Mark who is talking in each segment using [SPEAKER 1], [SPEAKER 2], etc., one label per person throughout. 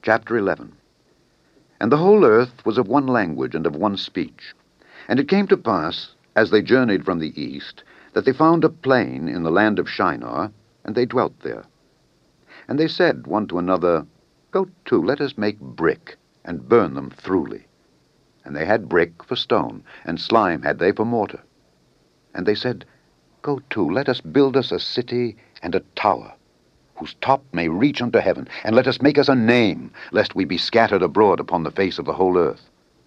[SPEAKER 1] Chapter 11. And the whole earth was of one language and of one speech. And it came to pass, as they journeyed from the east, that they found a plain in the land of Shinar, and they dwelt there. And they said one to another, Go to, let us make brick, and burn them throughly. And they had brick for stone, and slime had they for mortar. And they said, Go to, let us build us a city and a tower, whose top may reach unto heaven, and let us make us a name, lest we be scattered abroad upon the face of the whole earth.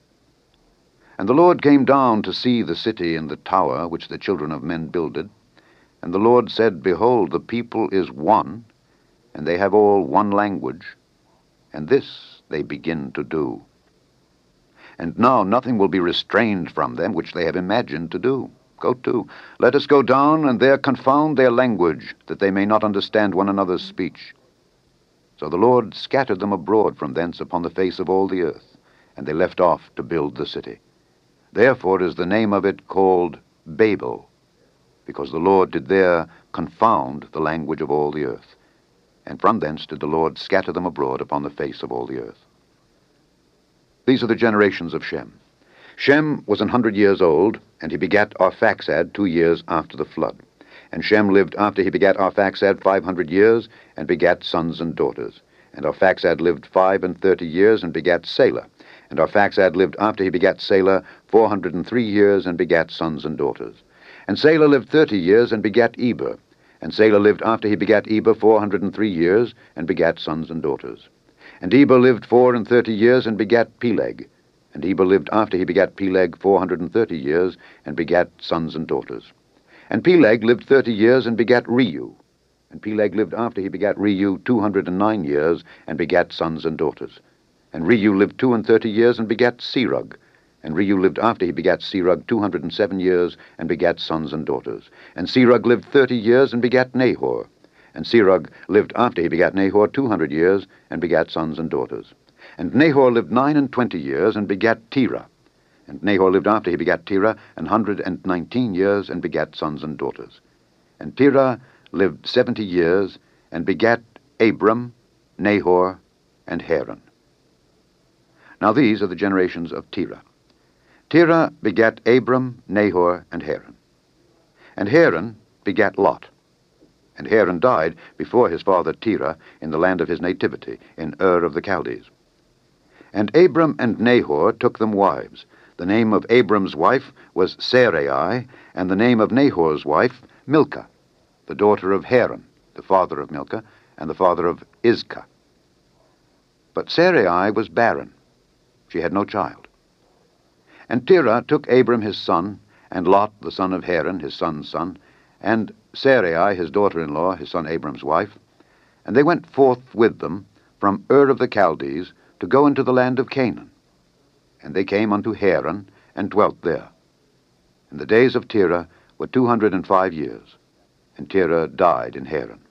[SPEAKER 1] And the Lord came down to see the city and the tower which the children of men builded. And the Lord said, Behold, the people is one, and they have all one language, and this they begin to do. And now nothing will be restrained from them which they have imagined to do. Go to, let us go down, and there confound their language, that they may not understand one another's speech. So the Lord scattered them abroad from thence upon the face of all the earth, and they left off to build the city. Therefore is the name of it called Babel, because the Lord did there confound the language of all the earth. And from thence did the Lord scatter them abroad upon the face of all the earth. These are the generations of Shem. Shem was 100 years old, and he begat Arphaxad 2 years after the flood. And Shem lived after he begat Arphaxad 500 years, and begat sons and daughters. And Arphaxad lived 35 years, and begat Salah. And Arphaxad lived after he begat Salah 403 years, and begat sons and daughters. And Salah lived 30 years, and begat Eber. And Salah lived after he begat Eber 403 years, and begat sons and daughters. And Eber lived 34 years, and begat Peleg. And Eber lived after he begat Peleg 430 years, and begat sons and daughters. And Peleg lived 30 years, and begat Reu. And Peleg lived after he begat Reu 209 years, and begat sons and daughters. And Reu lived 32 years, and begat Serug. And Reu lived after he begat Serug 207 years, and begat sons and daughters. And Serug lived 30 years, and begat Nahor. And Serug lived after he begat Nahor 200 years, and begat sons and daughters. And Nahor lived 29 years, and begat Terah. And Nahor lived after he begat Terah 119 years, and begat sons and daughters. And Terah lived 70 years, and begat Abram, Nahor, and Haran. Now these are the generations of Terah. Terah begat Abram, Nahor, and Haran. And Haran begat Lot. And Haran died before his father Terah in the land of his nativity, in Ur of the Chaldees. And Abram and Nahor took them wives. The name of Abram's wife was Sarai, and the name of Nahor's wife Milcah, the daughter of Haran, the father of Milcah, and the father of Iscah. But Sarai was barren. She had no child. And Terah took Abram his son, and Lot the son of Haran, his son's son, and Sarai his daughter-in-law, his son Abram's wife, and they went forth with them from Ur of the Chaldees to go into the land of Canaan. And they came unto Haran, and dwelt there. And the days of Terah were 205 years, and Terah died in Haran.